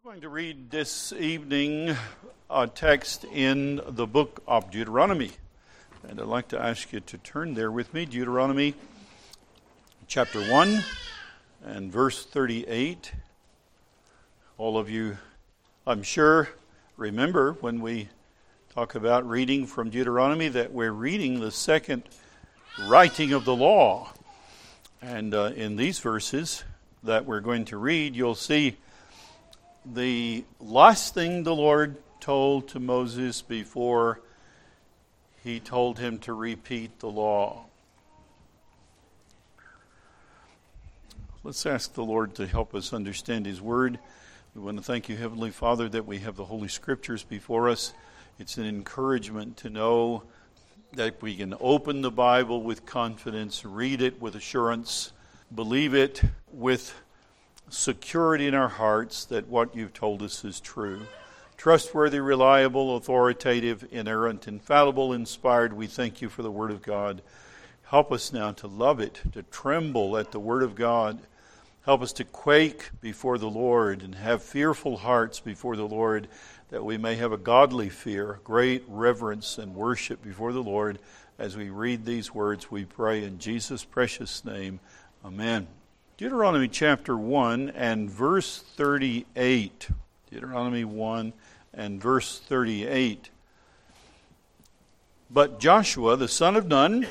We're going to read this evening a text in the book of Deuteronomy. And I'd like to ask you to turn there with me. Deuteronomy chapter 1 and verse 38. All of you, I'm sure, remember when we talk about reading from Deuteronomy that we're reading the second writing of the law. And in these verses that we're going to read, you'll see the last thing the Lord told to Moses before he told him to repeat the law. Let's ask the Lord to help us understand His Word. We want to thank you, Heavenly Father, that we have the Holy Scriptures before us. It's an encouragement to know that we can open the Bible with confidence, read it with assurance, believe it with security in our hearts that what you've told us is true. Trustworthy, reliable, authoritative, inerrant, infallible, inspired, we thank you for the Word of God. Help us now to love it, to tremble at the Word of God. Help us to quake before the Lord and have fearful hearts before the Lord, that we may have a godly fear, great reverence and worship before the Lord. As we read these words, we pray in Jesus' precious name. Amen. Deuteronomy chapter 1 and verse 38. Deuteronomy 1 and verse 38. But Joshua the son of Nun,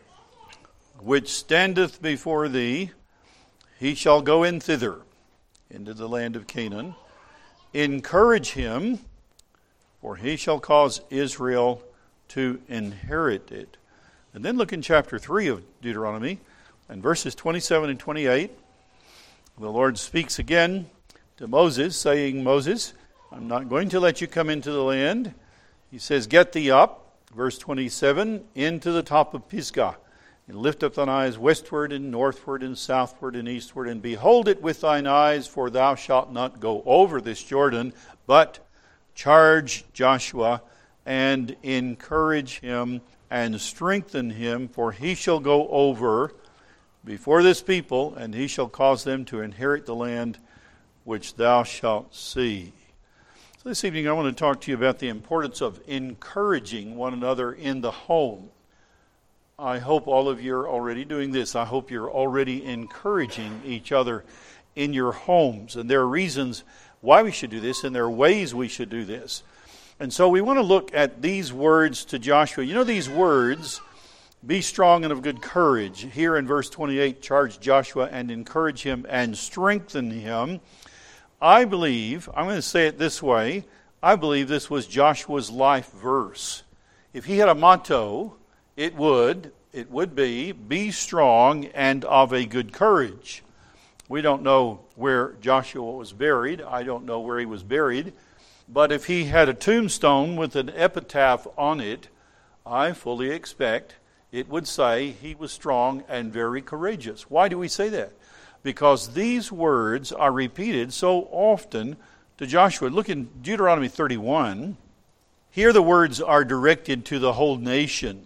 which standeth before thee, he shall go in thither, into the land of Canaan. Encourage him, for he shall cause Israel to inherit it. And then look in chapter 3 of Deuteronomy, and verses 27 and 28. The Lord speaks again to Moses, saying, Moses, I'm not going to let you come into the land. He says, get thee up, verse 27, into the top of Pisgah, and lift up thine eyes westward and northward and southward and eastward, and behold it with thine eyes, for thou shalt not go over this Jordan, but charge Joshua and encourage him and strengthen him, for he shall go over before this people, and he shall cause them to inherit the land which thou shalt see. So this evening I want to talk to you about the importance of encouraging one another in the home. I hope all of you are already doing this. I hope you're already encouraging each other in your homes. And there are reasons why we should do this, and there are ways we should do this. And so we want to look at these words to Joshua. You know, these words, be strong and of good courage. Here in verse 28, charge Joshua and encourage him and strengthen him. I believe, I'm going to say it this way, I believe this was Joshua's life verse. If he had a motto, it would be strong and of a good courage. We don't know where Joshua was buried. I don't know where he was buried. But if he had a tombstone with an epitaph on it, I fully expect it would say he was strong and very courageous. Why do we say that? Because these words are repeated so often to Joshua. Look in Deuteronomy 31. Here the words are directed to the whole nation.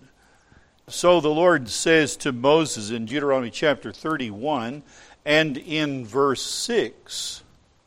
So the Lord says to Moses in Deuteronomy chapter 31 and in verse 6.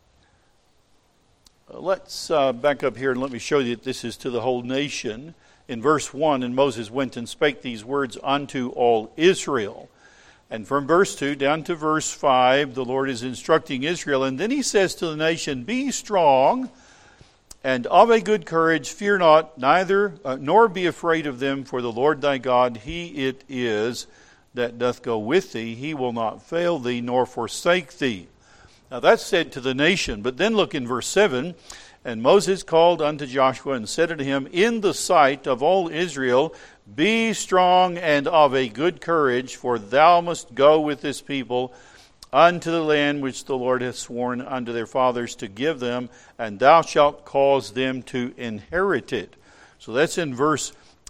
Let's back up here and let me show you that this is to the whole nation. In verse 1, and Moses went and spake these words unto all Israel. And from verse 2 down to verse 5, the Lord is instructing Israel. And then he says to the nation, be strong and of a good courage, fear not, neither nor be afraid of them, for the Lord thy God, He it is that doth go with thee. He will not fail thee, nor forsake thee. Now that's said to the nation. But then look in verse 7. And Moses called unto Joshua and said unto him, in the sight of all Israel, be strong and of a good courage, for thou must go with this people unto the land which the Lord hath sworn unto their fathers to give them, and thou shalt cause them to inherit it. So that's in verse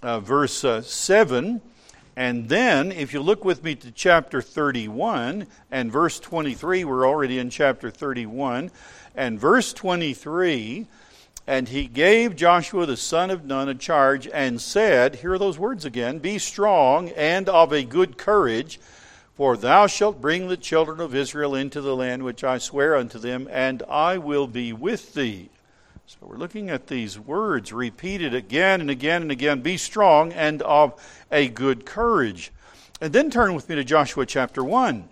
7. And then, if you look with me to chapter 31 and verse 23, we're already in chapter 31, and verse 23, and he gave Joshua the son of Nun a charge and said, here are those words again, be strong and of a good courage, For thou shalt bring the children of Israel into the land which I swear unto them, and I will be with thee. So we're looking at these words repeated again and again and again. Be strong and of a good courage. And then turn with me to Joshua chapter 1.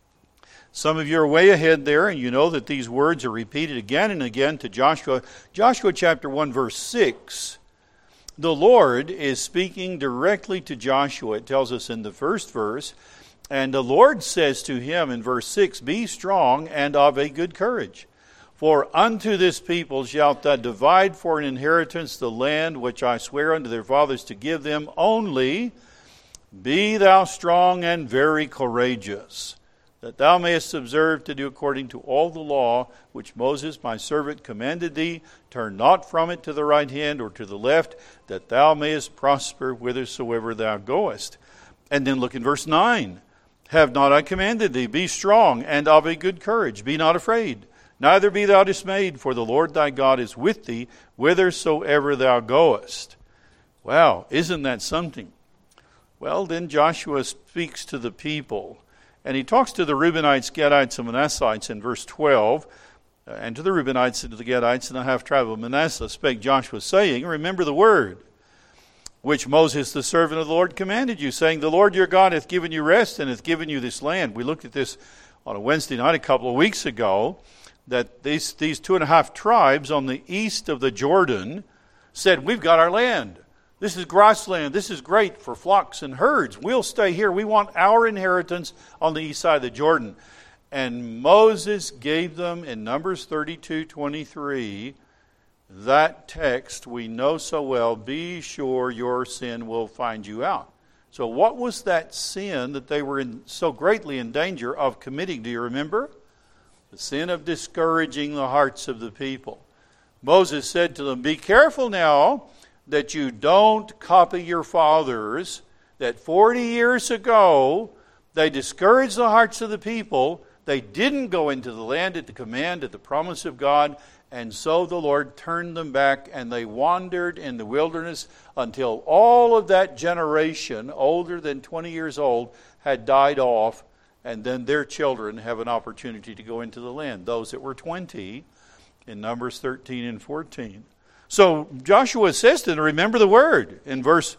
Some of you are way ahead there, and you know that these words are repeated again and again to Joshua. Joshua chapter 1 verse 6. The Lord is speaking directly to Joshua. It tells us in the first verse. And the Lord says to him in verse 6, Be strong and of a good courage. For unto this people shalt thou divide for an inheritance the land which I swear unto their fathers to give them. Only be thou strong and very courageous, that thou mayest observe to do according to all the law which Moses my servant commanded thee. Turn not from it to the right hand or to the left, that thou mayest prosper whithersoever thou goest. And then look in verse 9. Have not I commanded thee? Be strong and of a good courage. Be not afraid, neither be thou dismayed, for the Lord thy God is with thee whithersoever thou goest. Wow, isn't that something? Well, then Joshua speaks to the people, and he talks to the Reubenites, Gadites, and Manassites in verse 12, and to the Reubenites and to the Gadites and the half tribe of Manasseh spake Joshua, saying, Remember the word which Moses the servant of the Lord commanded you, saying, The Lord your God hath given you rest, and hath given you this land. We looked at this on a Wednesday night a couple of weeks ago, that these 2.5 tribes on the east of the Jordan said, We've got our land. This is grassland. This is great for flocks and herds. We'll stay here. We want our inheritance on the east side of the Jordan. And Moses gave them in Numbers 32:23 that text we know so well, be sure your sin will find you out. So what was that sin that they were so greatly in danger of committing? Do you remember? The sin of discouraging the hearts of the people. Moses said to them, Be careful now that you don't copy your fathers, that 40 years ago they discouraged the hearts of the people. They didn't go into the land at the command, at the promise of God, and so the Lord turned them back, and they wandered in the wilderness until all of that generation, older than 20 years old, had died off, and then their children have an opportunity to go into the land, those that were 20 in Numbers 13 and 14. So Joshua says to them, remember the word in verse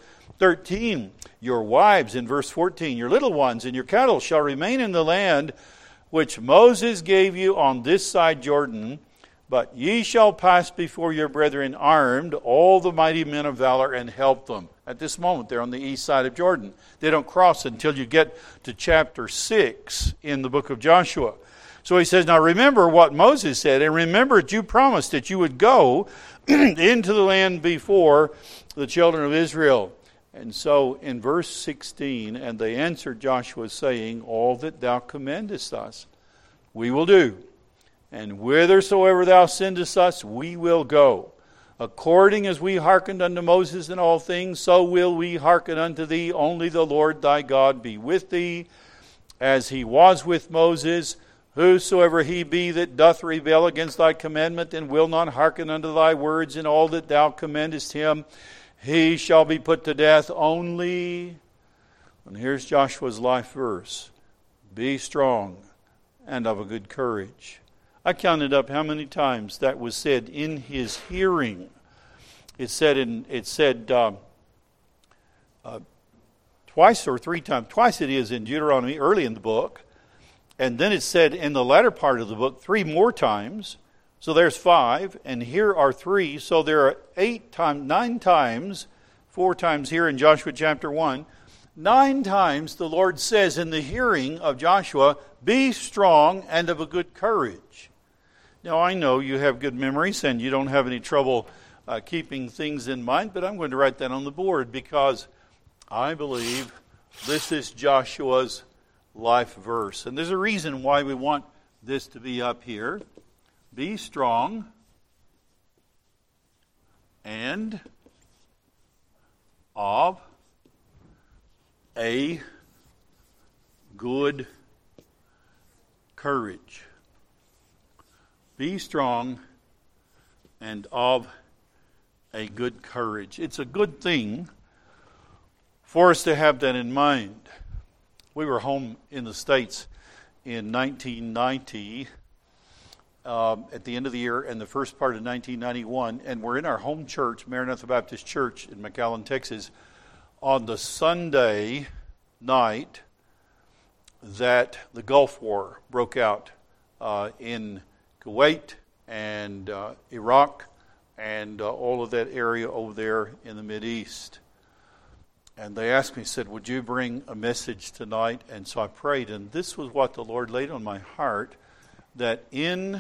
13. Your wives in verse 14, your little ones and your cattle shall remain in the land which Moses gave you on this side Jordan, but ye shall pass before your brethren armed, all the mighty men of valor, and help them. At this moment, they're on the east side of Jordan. They don't cross until you get to chapter 6 in the book of Joshua. So he says, now remember what Moses said, and remember that you promised that you would go into the land before the children of Israel. And so in verse 16, and they answered Joshua, saying, all that thou commandest us, we will do. And whithersoever thou sendest us, we will go. According as we hearkened unto Moses in all things, so will we hearken unto thee. Only the Lord thy God be with thee, as he was with Moses. Whosoever he be that doth rebel against thy commandment, and will not hearken unto thy words in all that thou commandest him, he shall be put to death. Only, and here's Joshua's life verse, be strong and of a good courage. I counted up how many times that was said in his hearing. It said twice or three times. Twice it is in Deuteronomy, early in the book. And then it's said in the latter part of the book 3 more times. So there's 5, and here are 3. So there are 9 times, 4 times here in Joshua chapter 1. 9 times the Lord says in the hearing of Joshua, be strong and of a good courage. Now I know you have good memories and you don't have any trouble keeping things in mind, but I'm going to write that on the board because I believe this is Joshua's life verse. And there's a reason why we want this to be up here. Be strong and of a good courage. Be strong and of a good courage. It's a good thing for us to have that in mind. We were home in the States in 1990, at the end of the year and the first part of 1991, and we're in our home church, Maranatha Baptist Church in McAllen, Texas, on the Sunday night that the Gulf War broke out in Kuwait and Iraq and all of that area over there in the Mideast. And they asked me, said, would you bring a message tonight? And so I prayed, and this was what the Lord laid on my heart, that in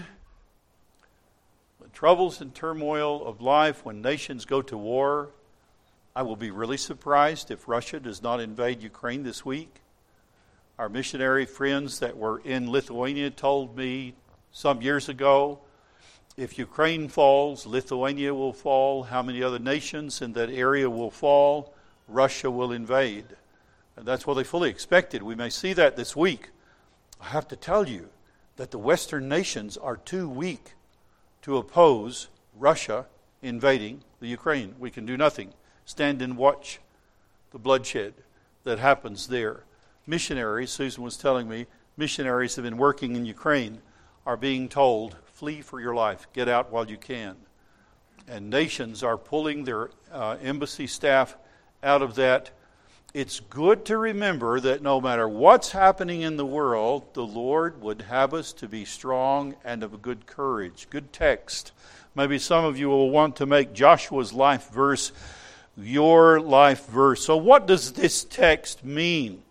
the troubles and turmoil of life, when nations go to war, I will be really surprised if Russia does not invade Ukraine this week. Our missionary friends that were in Lithuania told me some years ago, if Ukraine falls, Lithuania will fall. How many other nations in that area will fall? Russia will invade. And that's what they fully expected. We may see that this week. I have to tell you that the Western nations are too weak to oppose Russia invading the Ukraine. We can do nothing. Stand and watch the bloodshed that happens there. Missionaries, Susan was telling me, missionaries have been working in Ukraine, are being told, flee for your life, get out while you can. And nations are pulling their embassy staff out of that. It's good to remember that no matter what's happening in the world, the Lord would have us to be strong and of good courage. Good text. Maybe some of you will want to make Joshua's life verse your life verse. So what does this text mean?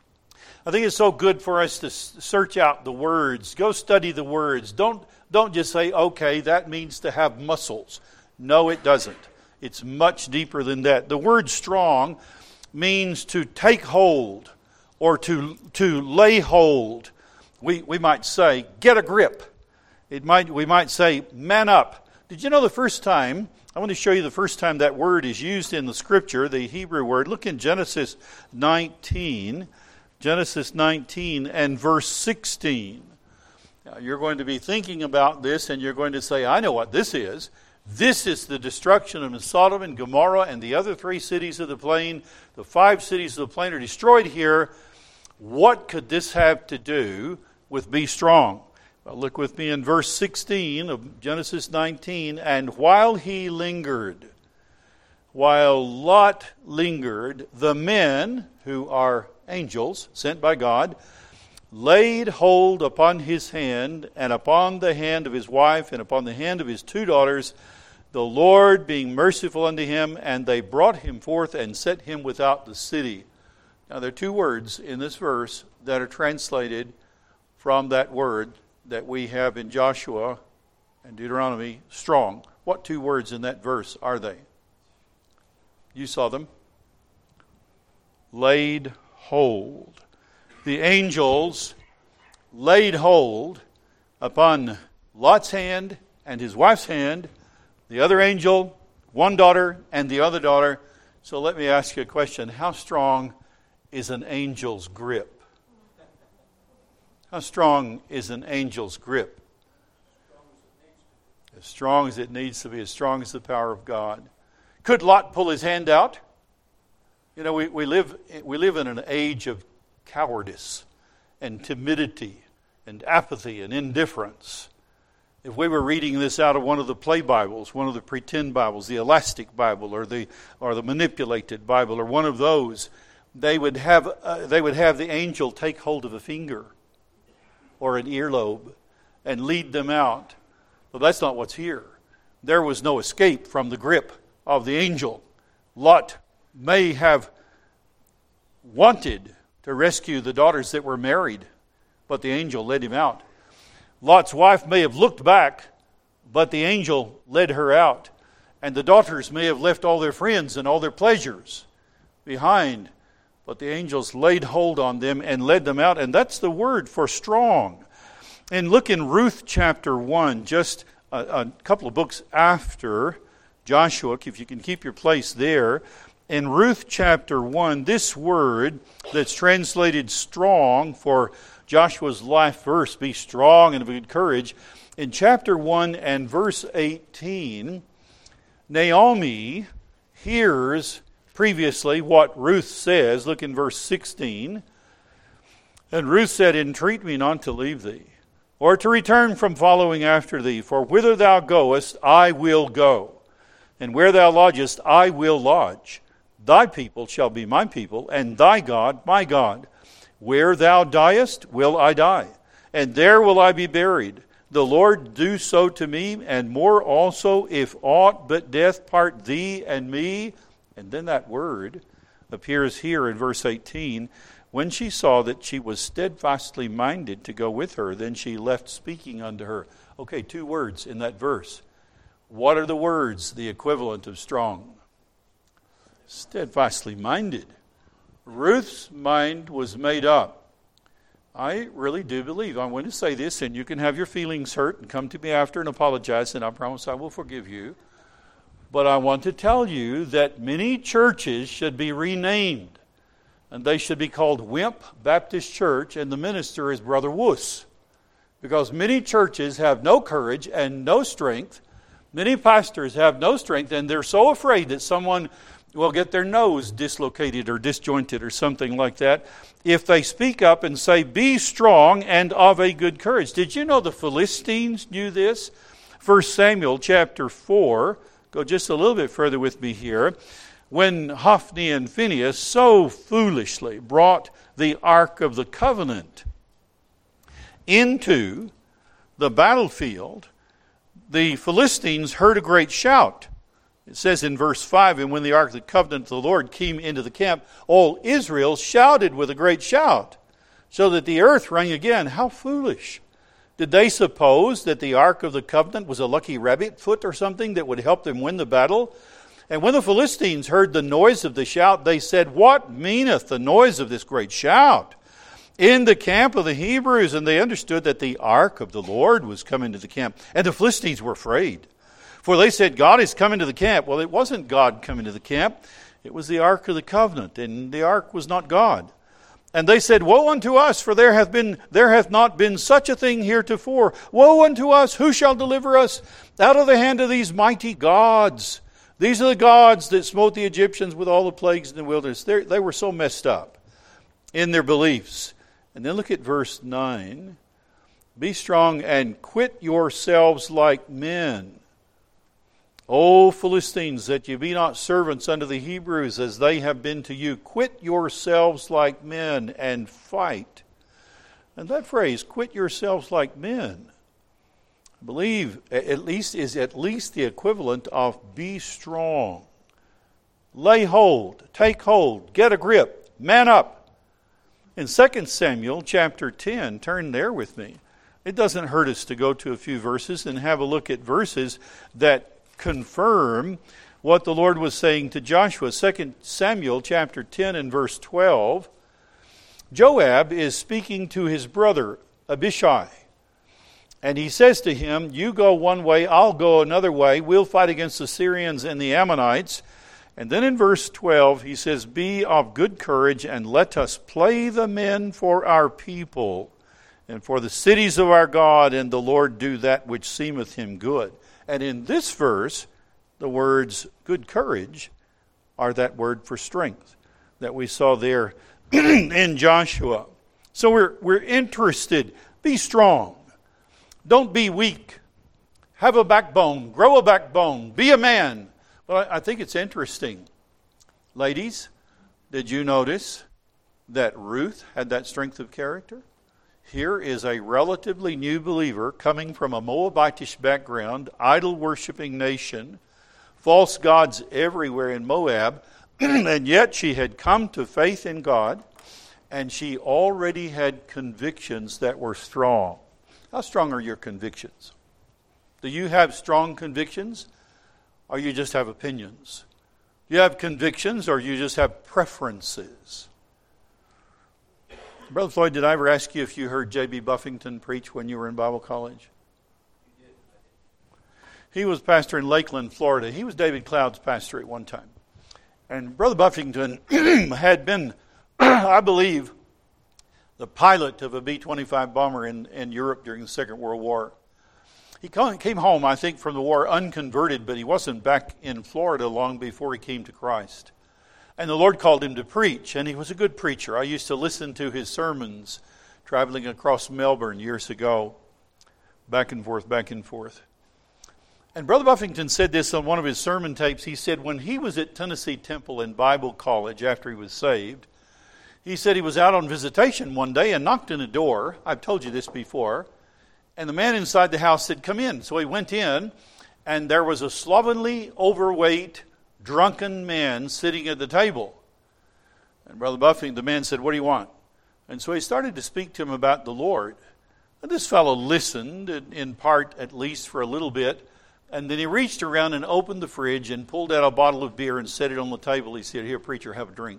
I think it's so good for us to search out the words. Go study the words. Don't just say, okay, that means to have muscles. No, it doesn't. It's much deeper than that. The word strong means to take hold or to lay hold. We might say, get a grip. We might say, man up. Did you know the first time, I want to show you the first time that word is used in the Scripture, the Hebrew word. Look in Genesis 19. Genesis 19 and verse 16. Now, you're going to be thinking about this and you're going to say, I know what this is. This is the destruction of Sodom and Gomorrah and the other 3 cities of the plain. The 5 cities of the plain are destroyed here. What could this have to do with be strong? Well, look with me in verse 16 of Genesis 19. And while Lot lingered, the men, who are angels sent by God, laid hold upon his hand and upon the hand of his wife and upon the hand of his 2 daughters, the Lord being merciful unto him, and they brought him forth and set him without the city. Now there are 2 words in this verse that are translated from that word that we have in Joshua and Deuteronomy, strong. What 2 words in that verse are they? You saw them. Laid hold. The angels laid hold upon Lot's hand and his wife's hand, the other angel, 1 daughter, and the other daughter. So let me ask you a question. How strong is an angel's grip? How strong is an angel's grip? As strong as it needs to be, as strong as the power of God. Could Lot pull his hand out? You know, we live in an age of cowardice and timidity and apathy and indifference. If we were reading this out of one of the play Bibles, one of the pretend Bibles, the elastic Bible or the manipulated Bible or one of those, they would have the angel take hold of a finger or an earlobe and lead them out. But that's not what's here. There was no escape from the grip of the angel. Lot may have wanted to rescue the daughters that were married, but the angel led him out. Lot's wife may have looked back, but the angel led her out. And the daughters may have left all their friends and all their pleasures behind, but the angels laid hold on them and led them out. And that's the word for strong. And look in Ruth chapter 1, just a couple of books after Joshua, if you can keep your place there. In Ruth chapter 1, this word that's translated strong for Joshua's life verse, be strong and of good courage. In chapter 1 and verse 18, Naomi hears previously what Ruth says. Look in verse 16. And Ruth said, entreat me not to leave thee, or to return from following after thee. For whither thou goest, I will go, and where thou lodgest, I will lodge. Thy people shall be my people, and thy God my God. Where thou diest, will I die, and there will I be buried. The Lord do so to me, and more also, if aught but death part thee and me. And then that word appears here in verse 18. When she saw that she was steadfastly minded to go with her, then she left speaking unto her. Okay, 2 words in that verse. What are the words, the equivalent of strong? Steadfastly minded. Ruth's mind was made up. I really do believe, I'm going to say this, and you can have your feelings hurt and come to me after and apologize, and I promise I will forgive you. But I want to tell you that many churches should be renamed. And they should be called Wimp Baptist Church, and the minister is Brother Wuss. Because many churches have no courage and no strength. Many pastors have no strength, and they're so afraid that someone will get their nose dislocated or disjointed or something like that if they speak up and say, be strong and of a good courage. Did you know the Philistines knew this? 1 Samuel chapter 4, go just a little bit further with me here. When Hophni and Phinehas so foolishly brought the Ark of the Covenant into the battlefield, the Philistines heard a great shout. It says in verse 5, and when the Ark of the Covenant of the Lord came into the camp, all Israel shouted with a great shout, so that the earth rang again. How foolish! Did they suppose that the Ark of the Covenant was a lucky rabbit foot or something that would help them win the battle? And when the Philistines heard the noise of the shout, they said, what meaneth the noise of this great shout in the camp of the Hebrews? And they understood that the ark of the Lord was come into the camp. And the Philistines were afraid. For they said, God is come into the camp. Well, it wasn't God coming to the camp. It was the Ark of the Covenant, and the ark was not God. And they said, woe unto us, for there hath not been such a thing heretofore. Woe unto us, who shall deliver us out of the hand of these mighty gods? These are the gods that smote the Egyptians with all the plagues in the wilderness. They were so messed up in their beliefs. And then look at verse 9. Be strong and quit yourselves like men. O Philistines, that ye be not servants unto the Hebrews as they have been to you. Quit yourselves like men and fight. And that phrase, quit yourselves like men, I believe is at least the equivalent of be strong. Lay hold, take hold, get a grip, man up. In 2 Samuel chapter 10, turn there with me. It doesn't hurt us to go to a few verses and have a look at verses that confirm what the Lord was saying to Joshua. 2 Samuel chapter 10 and verse 12. Joab is speaking to his brother Abishai. And he says to him, you go one way, I'll go another way. We'll fight against the Syrians and the Ammonites. And then in verse 12, he says, be of good courage, and let us play the men for our people, and for the cities of our God, and the Lord do that which seemeth him good. And in this verse, the words good courage are that word for strength that we saw there in Joshua. So we're interested. Be strong. Don't be weak. Have a backbone. Grow a backbone. Be a man. But I think it's interesting. Ladies, did you notice that Ruth had that strength of character? Here is a relatively new believer coming from a Moabitish background, idol-worshiping nation, false gods everywhere in Moab, and yet she had come to faith in God, and she already had convictions that were strong. How strong are your convictions? Do you have strong convictions, or you just have opinions? Do you have convictions, or you just have preferences? Brother Floyd, did I ever ask you if you heard J.B. Buffington preach when you were in Bible college? He was pastor in Lakeland, Florida. He was David Cloud's pastor at one time. And Brother Buffington had been, I believe, the pilot of a B-25 bomber in Europe during the Second World War. He came home, I think, from the war unconverted, but he wasn't back in Florida long before he came to Christ. And the Lord called him to preach, and he was a good preacher. I used to listen to his sermons traveling across Melbourne years ago, back and forth, back and forth. And Brother Buffington said this on one of his sermon tapes. He said when he was at Tennessee Temple in Bible College after he was saved, he said he was out on visitation one day and knocked on a door. I've told you this before. And the man inside the house said, "Come in." So he went in, and there was a slovenly, overweight, drunken man sitting at the table. And Brother Buffington, the man said, "What do you want?" And so he started to speak to him about the Lord. And this fellow listened, in part at least for a little bit. And then he reached around and opened the fridge and pulled out a bottle of beer and set it on the table. He said, "Here, preacher, have a drink."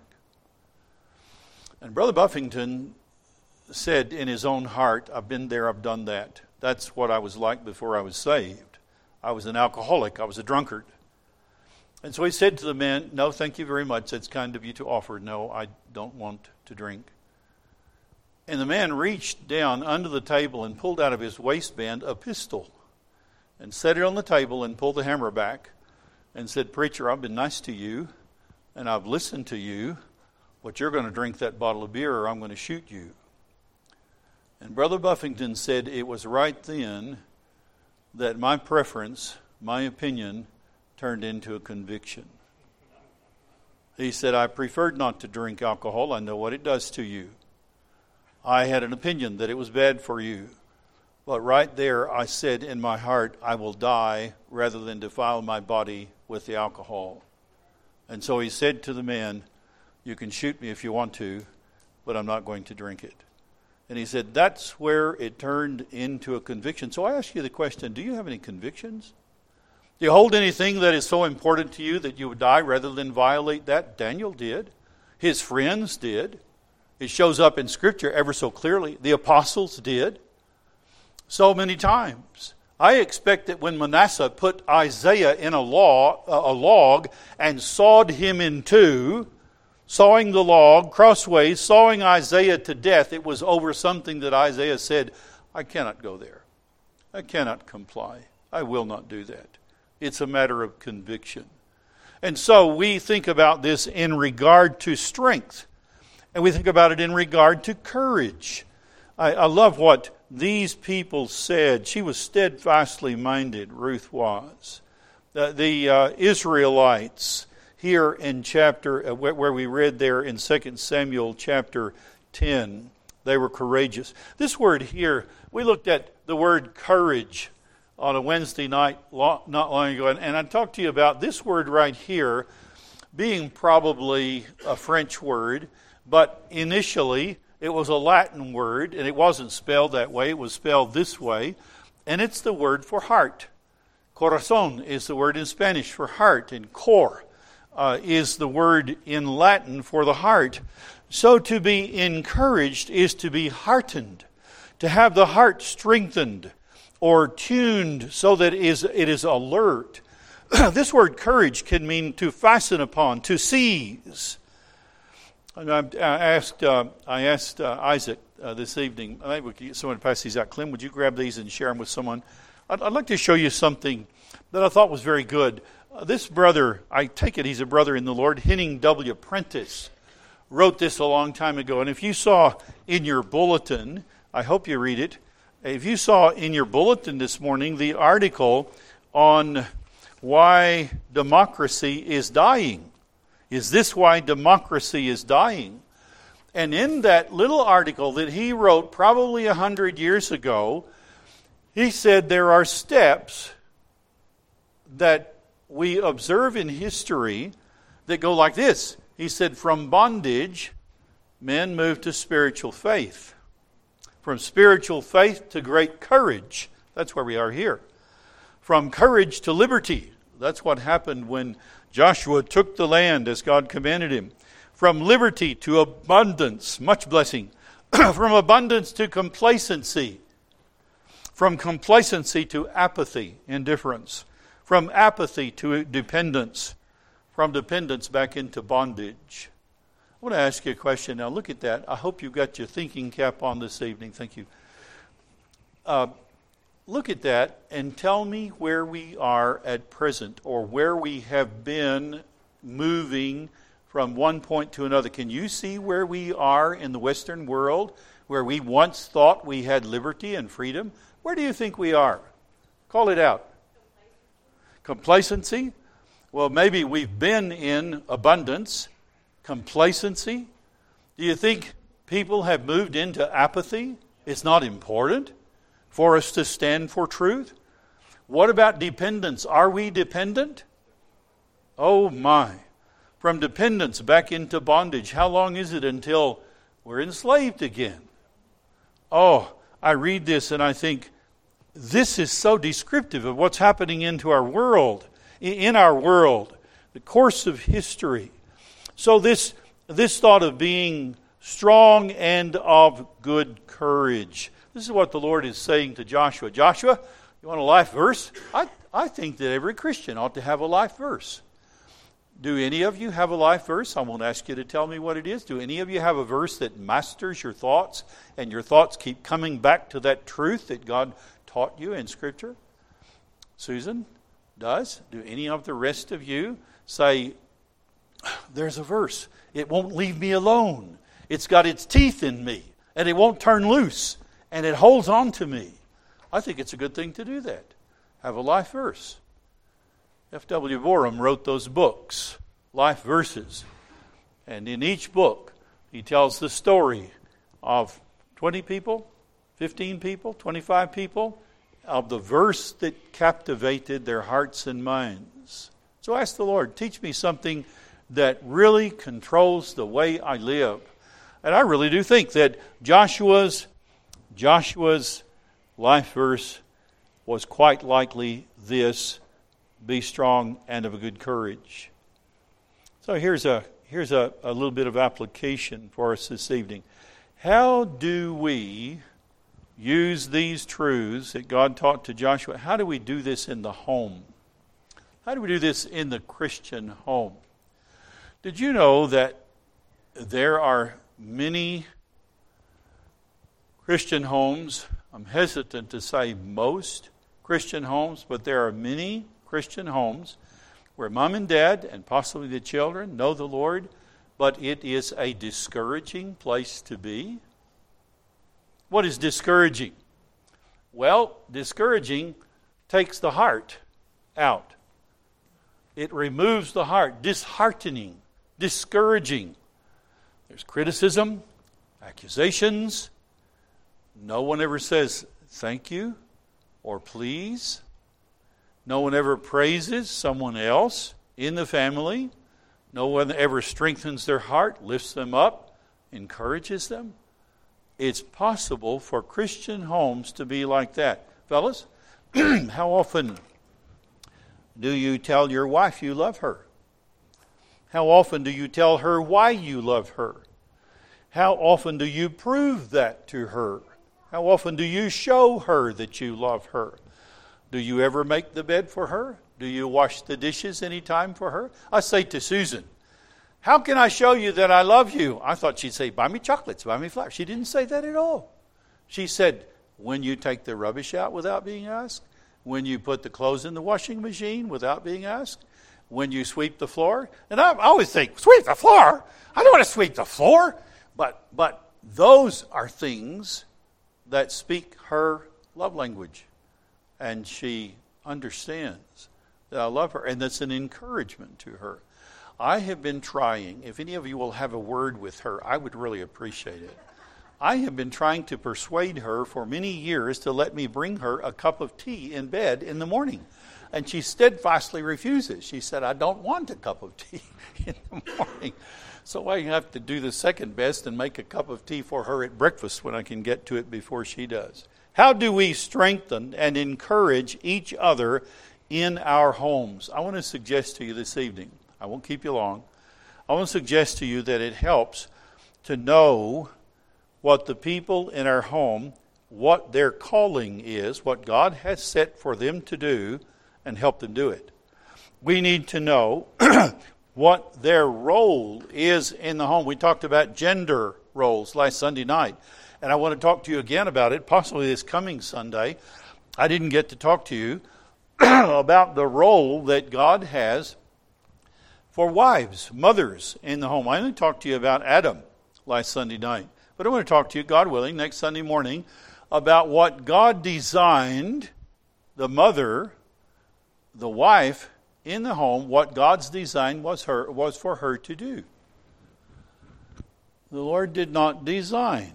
And Brother Buffington said in his own heart, "I've been there, I've done that. That's what I was like before I was saved. I was an alcoholic, I was a drunkard." And so he said to the man, "No, thank you very much. That's kind of you to offer. No, I don't want to drink." And the man reached down under the table and pulled out of his waistband a pistol and set it on the table and pulled the hammer back and said, "Preacher, I've been nice to you and I've listened to you, but you're going to drink that bottle of beer or I'm going to shoot you." And Brother Buffington said it was right then that my preference, my opinion, turned into a conviction. He said, "I preferred not to drink alcohol. I know what it does to you. I had an opinion that it was bad for you. But right there, I said in my heart, I will die rather than defile my body with the alcohol." And so he said to the man, "You can shoot me if you want to, but I'm not going to drink it." And he said, that's where it turned into a conviction. So I ask you the question, do you have any convictions? Do you hold anything that is so important to you that you would die rather than violate that? Daniel did. His friends did. It shows up in Scripture ever so clearly. The apostles did. So many times. I expect that when Manasseh put Isaiah in a log and sawed him in two, sawing the log crossways, sawing Isaiah to death, it was over something that Isaiah said, "I cannot go there. I cannot comply. I will not do that." It's a matter of conviction. And so we think about this in regard to strength. And we think about it in regard to courage. I love what these people said. She was steadfastly minded, Ruth was. The Israelites here in chapter, where we read there in 2 Samuel chapter 10, they were courageous. This word here, we looked at the word courage on a Wednesday night not long ago, and I talked to you about this word right here being probably a French word, but initially it was a Latin word, and it wasn't spelled that way. It was spelled this way, and it's the word for heart. Corazón is the word in Spanish for heart, and cor is the word in Latin for the heart. So to be encouraged is to be heartened, to have the heart strengthened or tuned so that it is alert. This word courage can mean to fasten upon, to seize. And I asked Isaac this evening, maybe we could get someone to pass these out. Clem, would you grab these and share them with someone? I'd like to show you something that I thought was very good. This brother, I take it he's a brother in the Lord, Henning W. Prentice, wrote this a long time ago. And if you saw in your bulletin, I hope you read it, if you saw in your bulletin this morning the article on why democracy is dying. Is this why democracy is dying? And in that little article that he wrote probably 100 years ago, he said there are steps that we observe in history that go like this. He said from bondage, men move to spiritual faith. From spiritual faith to great courage. That's where we are here. From courage to liberty. That's what happened when Joshua took the land as God commanded him. From liberty to abundance, much blessing. From abundance to complacency. From complacency to apathy, indifference. From apathy to dependence. From dependence back into bondage. I want to ask you a question. Now look at that. I hope you've got your thinking cap on this evening. Thank you. Look at that and tell me where we are at present, or where we have been moving from one point to another. Can you see where we are in the Western world where we once thought we had liberty and freedom? Where do you think we are? Call it out. Complacency? Well, maybe we've been in abundance. Complacency? Do you think people have moved into apathy? It's not important for us to stand for truth. What about dependence? Are we dependent? Oh my. From dependence back into bondage. How long is it until we're enslaved again? Oh, I read this and I think, this is so descriptive of what's happening in our world, the course of history. So this thought of being strong and of good courage. This is what the Lord is saying to Joshua. Joshua, you want a life verse? I think that every Christian ought to have a life verse. Do any of you have a life verse? I won't ask you to tell me what it is. Do any of you have a verse that masters your thoughts and your thoughts keep coming back to that truth that God taught you in Scripture? Susan does. Do any of the rest of you say, there's a verse. It won't leave me alone. It's got its teeth in me and it won't turn loose and it holds on to me. I think it's a good thing to do that. Have a life verse. F.W. Borum wrote those books, life verses. And in each book, he tells the story of 20 people, 15 people, 25 people, of the verse that captivated their hearts and minds. So ask the Lord, teach me something that really controls the way I live. And I really do think that Joshua's life verse was quite likely this: be strong and of a good courage. So here's a little bit of application for us this evening. How do we use these truths that God taught to Joshua? How do we do this in the home? How do we do this in the Christian home? Did you know that there are many Christian homes? I'm hesitant to say most Christian homes, but there are many Christian homes where mom and dad and possibly the children know the Lord, but it is a discouraging place to be. What is discouraging? Well, discouraging takes the heart out. It removes the heart. Disheartening, discouraging. There's criticism, accusations. No one ever says thank you or please. No one ever praises someone else in the family. No one ever strengthens their heart, lifts them up, encourages them. It's possible for Christian homes to be like that. Fellas, how often do you tell your wife you love her? How often do you tell her why you love her? How often do you prove that to her? How often do you show her that you love her? Do you ever make the bed for her? Do you wash the dishes any time for her? I say to Susan, how can I show you that I love you? I thought she'd say, buy me chocolates, buy me flowers. She didn't say that at all. She said, when you take the rubbish out without being asked, when you put the clothes in the washing machine without being asked, when you sweep the floor. And I always think, sweep the floor? I don't want to sweep the floor. But those are things that speak her love language. And she understands that I love her. And that's an encouragement to her. I have been trying, if any of you will have a word with her, I would really appreciate it. I have been trying to persuade her for many years to let me bring her a cup of tea in bed in the morning. And she steadfastly refuses. She said, I don't want a cup of tea in the morning. So I have to do the second best and make a cup of tea for her at breakfast when I can get to it before she does. How do we strengthen and encourage each other in our homes? I want to suggest to you this evening, I won't keep you long, I want to suggest to you that it helps to know what the people in our home, what their calling is, what God has set for them to do, and help them do it. We need to know what their role is in the home. We talked about gender roles last Sunday night, and I want to talk to you again about it, possibly this coming Sunday. I didn't get to talk to you about the role that God has for wives, mothers in the home. I only talked to you about Adam last Sunday night. But I want to talk to you, God willing, next Sunday morning about what God designed the mother, the wife in the home, what God's design was for her to do. The Lord did not design.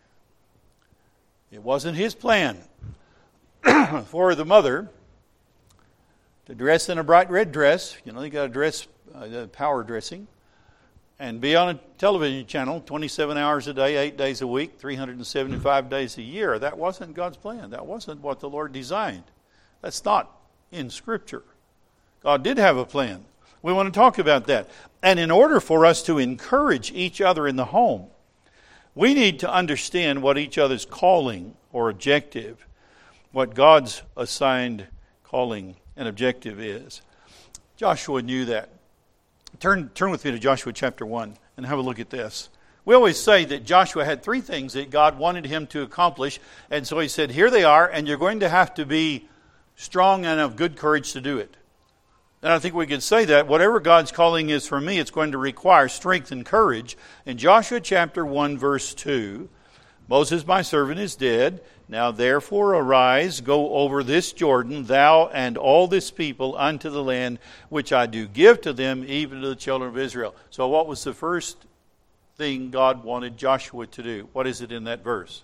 It wasn't His plan for the mother to dress in a bright red dress. You got to dress power dressing, and be on a television channel 27 hours a day, 8 days a week, 375 days a year. That wasn't God's plan. That wasn't what the Lord designed. That's not in Scripture. God did have a plan. We want to talk about that. And in order for us to encourage each other in the home, we need to understand what each other's calling or objective, what God's assigned calling and objective is. Joshua knew that. Turn with me to Joshua chapter 1 and have a look at this. We always say that Joshua had 3 things that God wanted him to accomplish, and so he said, here they are, and you're going to have to be strong and of good courage to do it. And I think we could say that whatever God's calling is for me, it's going to require strength and courage. In Joshua chapter 1, verse 2, Moses, my servant, is dead. Now therefore arise, go over this Jordan, thou and all this people, unto the land which I do give to them, even to the children of Israel. So what was the first thing God wanted Joshua to do? What is it in that verse?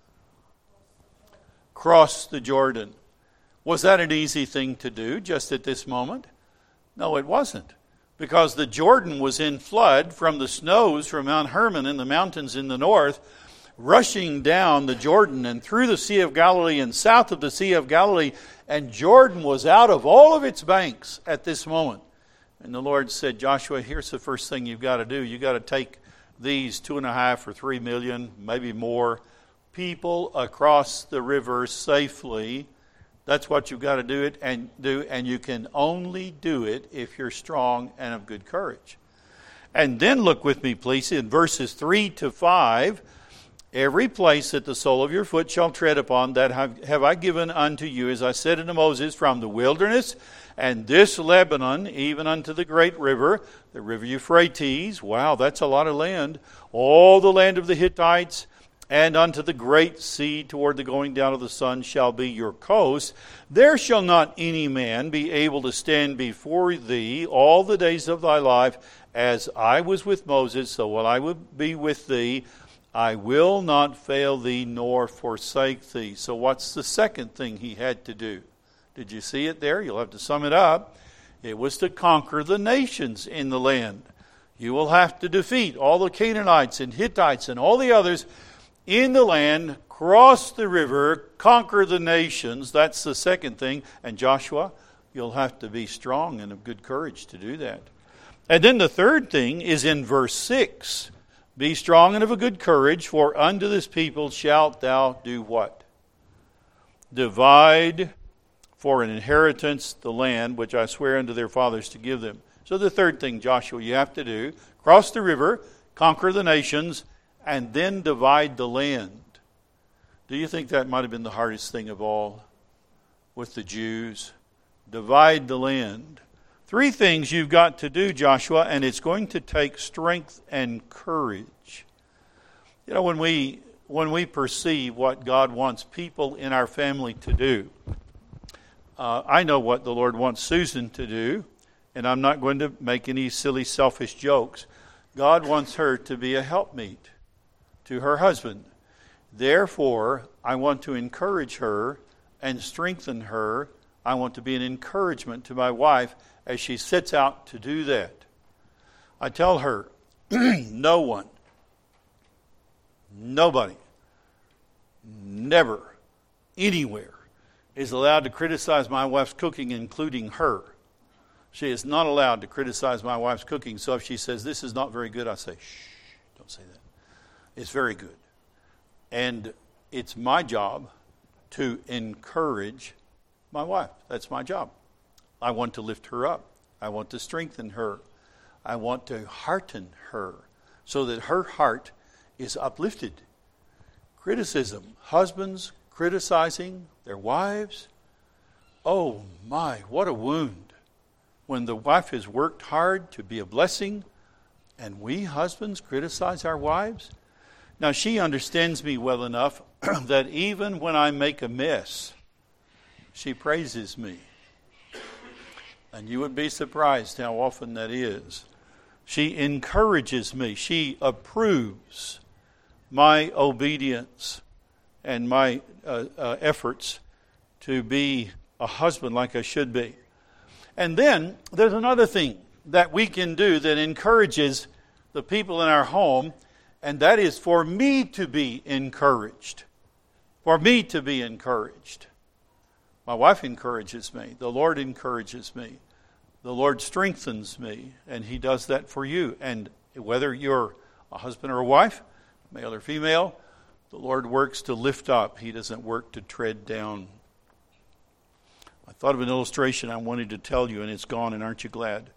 Cross the Jordan. Was that an easy thing to do just at this moment? No, it wasn't. Because the Jordan was in flood from the snows from Mount Hermon in the mountains in the north, rushing down the Jordan and through the Sea of Galilee and south of the Sea of Galilee, and Jordan was out of all of its banks at this moment. And the Lord said, Joshua, here's the first thing you've got to do. You've got to take these 2.5 or 3 million, maybe more, people across the river safely. That's what you've got to do, and you can only do it if you're strong and of good courage. And then look with me, please, in verses 3 to 5. Every place that the sole of your foot shall tread upon, that have I given unto you, as I said unto Moses, from the wilderness and this Lebanon, even unto the great river, the river Euphrates. Wow, that's a lot of land. All the land of the Hittites, and unto the great sea toward the going down of the sun shall be your coast. There shall not any man be able to stand before thee all the days of thy life. As I was with Moses, so will I be with thee. I will not fail thee nor forsake thee. So what's the second thing he had to do? Did you see it there? You'll have to sum it up. It was to conquer the nations in the land. You will have to defeat all the Canaanites and Hittites and all the others in the land, cross the river, conquer the nations. That's the second thing. And Joshua, you'll have to be strong and of good courage to do that. And then the third thing is in verse 6. Be strong and of a good courage, for unto this people shalt thou do what? Divide for an inheritance the land which I swear unto their fathers to give them. So the third thing, Joshua, you have to do, cross the river, conquer the nations, and then divide the land. Do you think that might have been the hardest thing of all with the Jews? Divide the land. 3 things you've got to do, Joshua, and it's going to take strength and courage. You know, when we perceive what God wants people in our family to do, I know what the Lord wants Susan to do, and I'm not going to make any silly, selfish jokes. God wants her to be a helpmeet to her husband. Therefore, I want to encourage her and strengthen her. I want to be an encouragement to my wife as she sets out to do that. I tell her, no one, nobody, never, anywhere is allowed to criticize my wife's cooking, including her. She is not allowed to criticize my wife's cooking. So if she says, this is not very good, I say, shh, don't say that. It's very good. And it's my job to encourage my wife. That's my job. I want to lift her up. I want to strengthen her. I want to hearten her so that her heart is uplifted. Criticism, husbands criticizing their wives. Oh my, what a wound. When the wife has worked hard to be a blessing and we husbands criticize our wives. Now, she understands me well enough that even when I make a mess, she praises me. And you would be surprised how often that is. She encourages me. She approves my obedience and my efforts to be a husband like I should be. And then there's another thing that we can do that encourages the people in our home, and that is for me to be encouraged. For me to be encouraged. My wife encourages me. The Lord encourages me. The Lord strengthens me, and He does that for you. And whether you're a husband or a wife, male or female, the Lord works to lift up. He doesn't work to tread down. I thought of an illustration I wanted to tell you, and it's gone, and aren't you glad?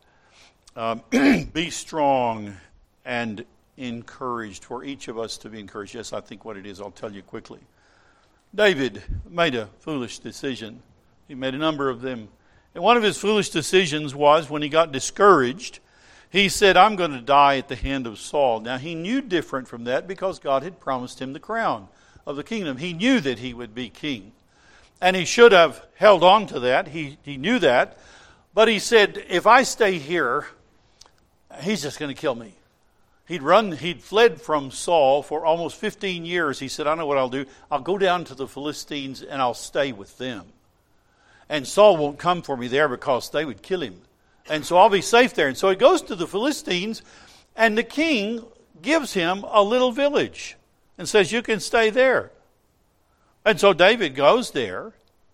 Be strong and encouraged. For each of us to be encouraged. Yes, I think what it is, I'll tell you quickly. David made a foolish decision. He made a number of them. And one of his foolish decisions was when he got discouraged, he said, I'm going to die at the hand of Saul. Now, he knew different from that because God had promised him the crown of the kingdom. He knew that he would be king. And he should have held on to that. He knew that. But he said, if I stay here, he's just going to kill me. He'd fled from Saul for almost 15 years. He said, I know what I'll do. I'll go down to the Philistines and I'll stay with them. And Saul won't come for me there because they would kill him. And so I'll be safe there. And so he goes to the Philistines, and the king gives him a little village and says, you can stay there. And so David goes there,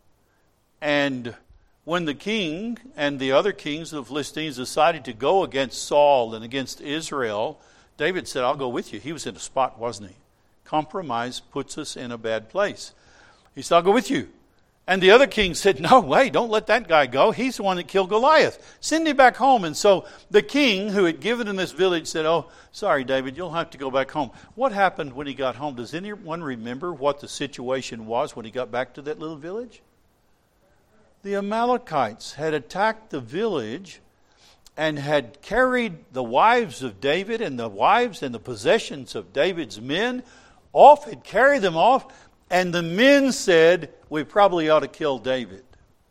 and when the king and the other kings of the Philistines decided to go against Saul and against Israel, David said, I'll go with you. He was in a spot, wasn't he? Compromise puts us in a bad place. He said, I'll go with you. And the other king said, no way, don't let that guy go. He's the one that killed Goliath. Send him back home. And so the king who had given him this village said, oh, sorry, David, you'll have to go back home. What happened when he got home? Does anyone remember what the situation was when he got back to that little village? The Amalekites had attacked the village and had carried the wives of David and the wives and the possessions of David's men off, had carried them off. And the men said, we probably ought to kill David.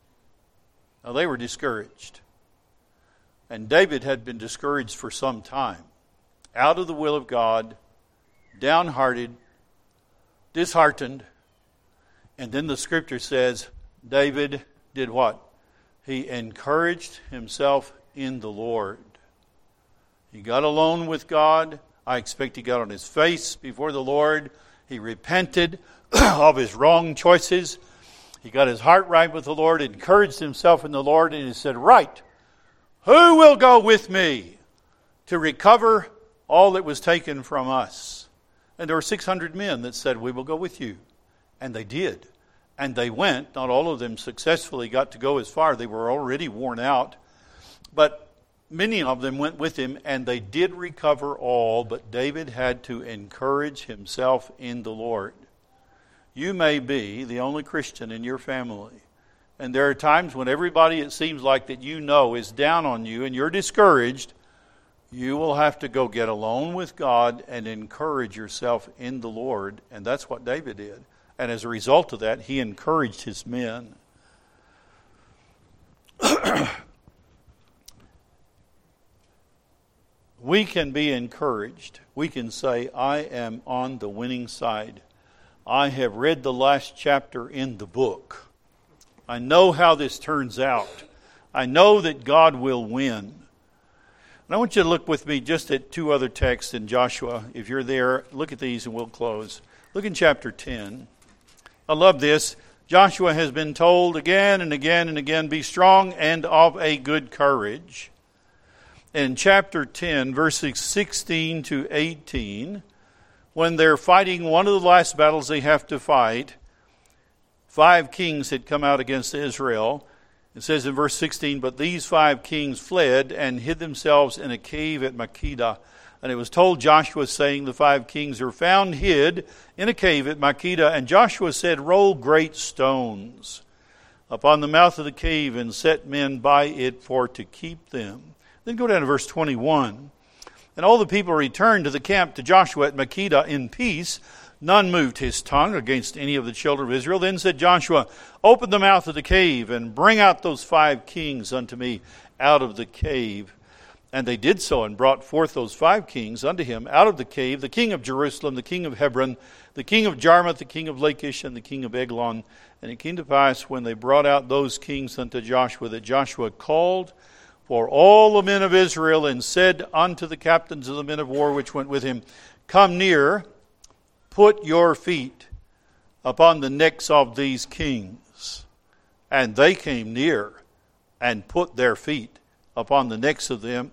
Now they were discouraged. And David had been discouraged for some time. Out of the will of God, downhearted, disheartened. And then the scripture says, David did what? He encouraged himself in the Lord. He got alone with God. I expect he got on his face before the Lord. He repented of his wrong choices. He got his heart right with the Lord, encouraged himself in the Lord, and he said, right, who will go with me to recover all that was taken from us? And there were 600 men that said, we will go with you. And they did. And they went. Not all of them successfully got to go as far. They were already worn out. But many of them went with him, and they did recover all. But David had to encourage himself in the Lord. You may be the only Christian in your family. And there are times when everybody, it seems like that you know, is down on you and you're discouraged. You will have to go get alone with God and encourage yourself in the Lord. And that's what David did. And as a result of that, he encouraged his men. We can be encouraged. We can say, I am on the winning side. I have read the last chapter in the book. I know how this turns out. I know that God will win. And I want you to look with me just at two other texts in Joshua. If you're there, look at these and we'll close. Look in chapter 10. I love this. Joshua has been told again and again and again, be strong and of a good courage. In chapter 10, verses 16 to 18, when they're fighting one of the last battles they have to fight, 5 kings had come out against Israel. It says in verse 16, but these 5 kings fled and hid themselves in a cave at Makkedah. And it was told Joshua, saying, the 5 kings are found hid in a cave at Makkedah. And Joshua said, roll great stones upon the mouth of the cave and set men by it for to keep them. Then go down to verse 21. And all the people returned to the camp to Joshua at Makkedah in peace. None moved his tongue against any of the children of Israel. Then said Joshua, open the mouth of the cave, and bring out those 5 kings unto me out of the cave. And they did so, and brought forth those 5 kings unto him out of the cave, the king of Jerusalem, the king of Hebron, the king of Jarmuth, the king of Lachish, and the king of Eglon. And it came to pass, when they brought out those kings unto Joshua, that Joshua called for all the men of Israel, and said unto the captains of the men of war which went with him, come near, put your feet upon the necks of these kings. And they came near, and put their feet upon the necks of them,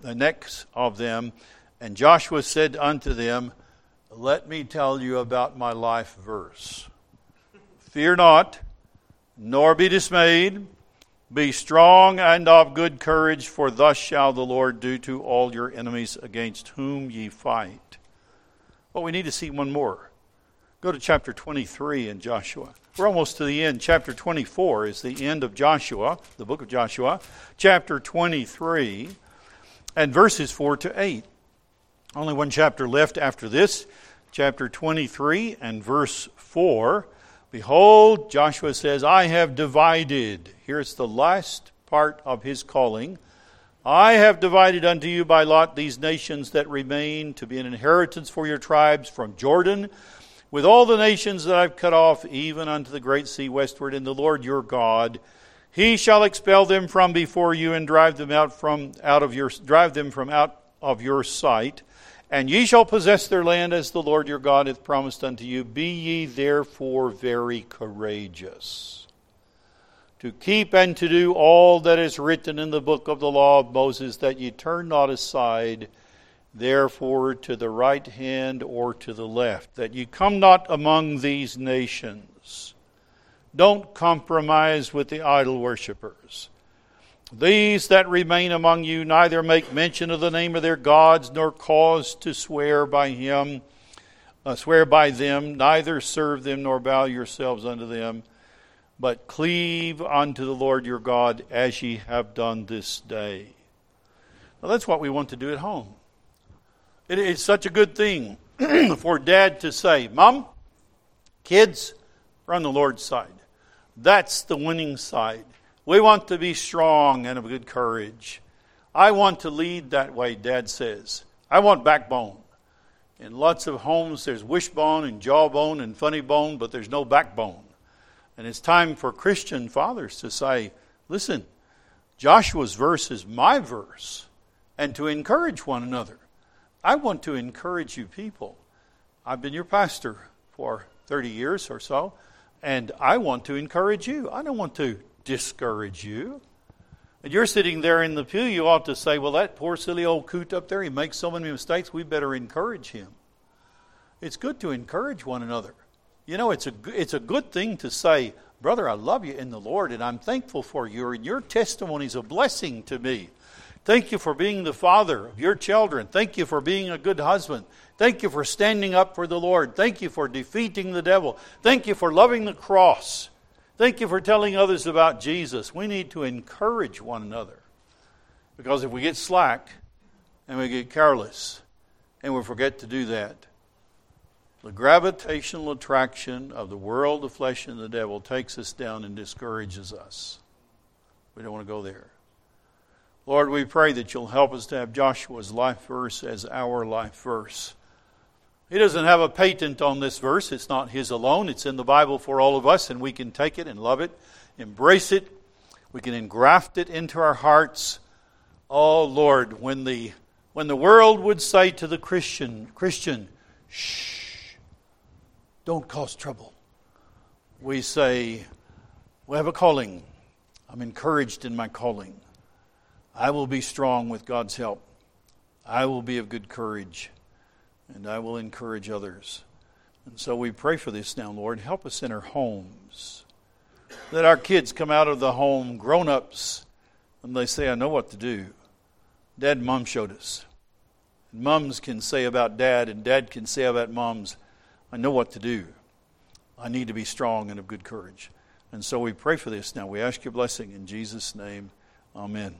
and Joshua said unto them, let me tell you about my life verse. Fear not, nor be dismayed. Be strong and of good courage, for thus shall the Lord do to all your enemies against whom ye fight. Well, we need to see one more. Go to chapter 23 in Joshua. We're almost to the end. Chapter 24 is the end of Joshua, the book of Joshua. Chapter 23 and verses 4 to 8. Only one chapter left after this. Chapter 23 and verse 4. Behold, Joshua says, I have divided. Here's the last part of his calling. I have divided unto you by lot these nations that remain to be an inheritance for your tribes from Jordan, with all the nations that I've cut off, even unto the great sea westward, and the Lord your God, He shall expel them from before you, and drive them from out of your sight. And ye shall possess their land, as the Lord your God hath promised unto you. Be ye therefore very courageous, to keep and to do all that is written in the book of the law of Moses, that ye turn not aside, therefore to the right hand or to the left, that ye come not among these nations. Don't compromise with the idol worshippers. These that remain among you neither make mention of the name of their gods, nor cause to swear by them, neither serve them, nor bow yourselves unto them, but cleave unto the Lord your God, as ye have done this day. Now that's what we want to do at home. It is such a good thing for Dad to say, Mom, kids, we're on the Lord's side. That's the winning side. We want to be strong and of good courage. I want to lead that way, Dad says. I want backbone. In lots of homes, there's wishbone and jawbone and funny bone, but there's no backbone. And it's time for Christian fathers to say, listen, Joshua's verse is my verse, and to encourage one another. I want to encourage you people. I've been your pastor for 30 years or so, and I want to encourage you. I don't want to discourage you. And you're sitting there in the pew, you ought to say, well, that poor silly old coot up there, he makes so many mistakes, we better encourage him. It's good to encourage one another. You know, it's a good thing to say, brother, I love you in the Lord, and I'm thankful for you, and your testimony is a blessing to me. Thank you for being the father of your children. Thank you for being a good husband. Thank you for standing up for the Lord. Thank you for defeating the devil. Thank you for loving the cross. Thank you for telling others about Jesus. We need to encourage one another. Because if we get slack and we get careless and we forget to do that, the gravitational attraction of the world, the flesh, and the devil takes us down and discourages us. We don't want to go there. Lord, we pray that you'll help us to have Joshua's life verse as our life verse. He doesn't have a patent on this verse. It's not his alone. It's in the Bible for all of us, and we can take it and love it, embrace it. We can engraft it into our hearts. Oh, Lord, when the world would say to the Christian, shh, don't cause trouble, we say, we have a calling. I'm encouraged in my calling. I will be strong with God's help. I will be of good courage, and I will encourage others. And so we pray for this now, Lord. Help us in our homes. Let our kids come out of the home, grown-ups, and they say, I know what to do. Dad and Mom showed us. And moms can say about Dad, and Dad can say about moms, I know what to do. I need to be strong and of good courage. And so we pray for this now. We ask your blessing in Jesus' name. Amen.